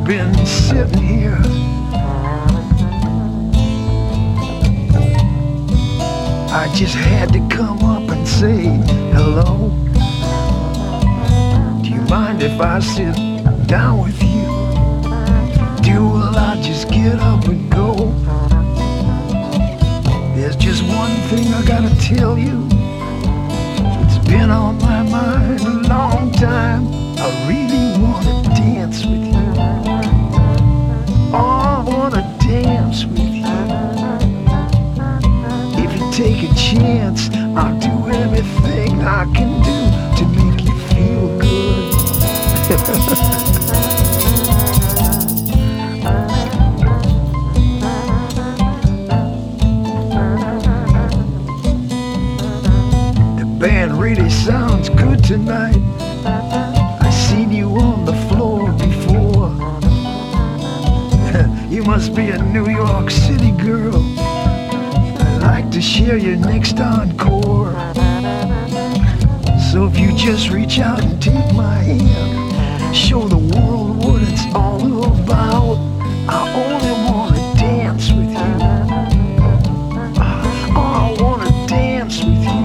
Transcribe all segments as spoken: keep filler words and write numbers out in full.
been sitting here I just had to come up and say hello. Do you mind if I sit down with you? Do well, I just get up and go. There's just one thing I gotta tell you. It's been on my mind a long time. I really wanna dance with you. Oh, I wanna dance with you. If you take a chance, I'll do everything I can do to make you feel good. The band really sounds good tonight. I seen you on the floor before. You must be a New York City girl. I'd like to share your next encore. So if you just reach out and take my hand, show the world what it's all about. I only wanna dance with you. Oh, I wanna dance with you.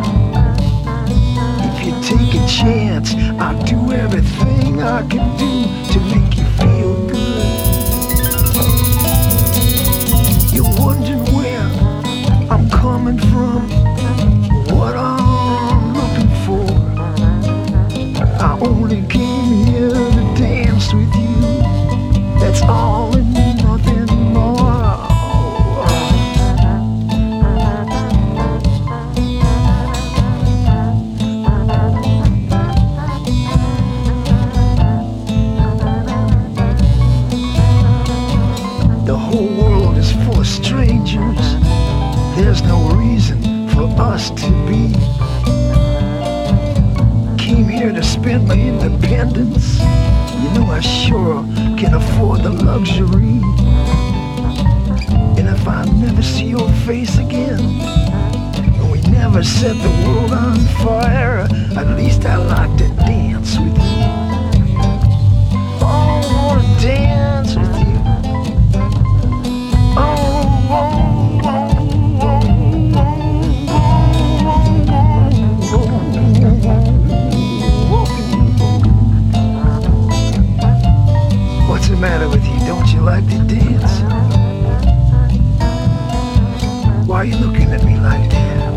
If you take a chance, I'll do everything I can do to make you feel good. You're wondering where I'm coming from, what I'm looking for. I only came here to dance with you. That's all and nothing more. The whole world is full of strangers. There's no reason for us to be. Came here to spend my independence. You know I sure can afford the luxury. And if I never see your face again, and we never set the world on fire, at least I like to dance with you. Oh, I wanna dance with you. Oh, oh, oh, oh, oh, oh. What's the matter with you? Don't you like to dance? Why are you looking at me like that?